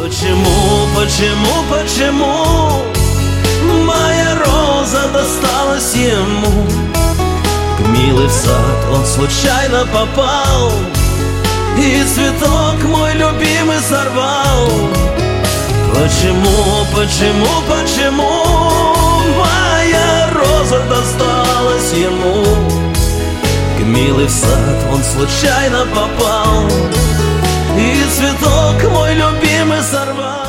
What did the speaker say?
Почему моя роза досталась ему? Милый в сад он случайно попал и цветок мой любимый сорвал. Почему моя роза досталась ему? Милый в сад он случайно попал и цветок мой любимый сорвал.